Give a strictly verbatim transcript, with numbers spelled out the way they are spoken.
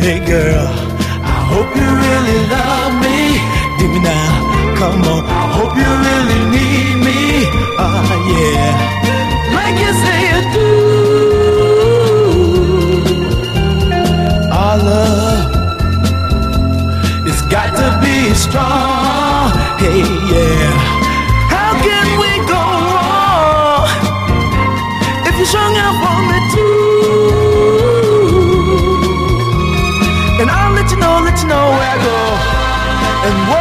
Hey girl, I hope you really love me. Dig me now, come on. I hope you really need me. Ah, uh, yeah, like you say you do. Our love, it's got to be strong. Hey, yeah. How can we go wrong if you're strong out for me too? And I'll let you know, let you know where I go and what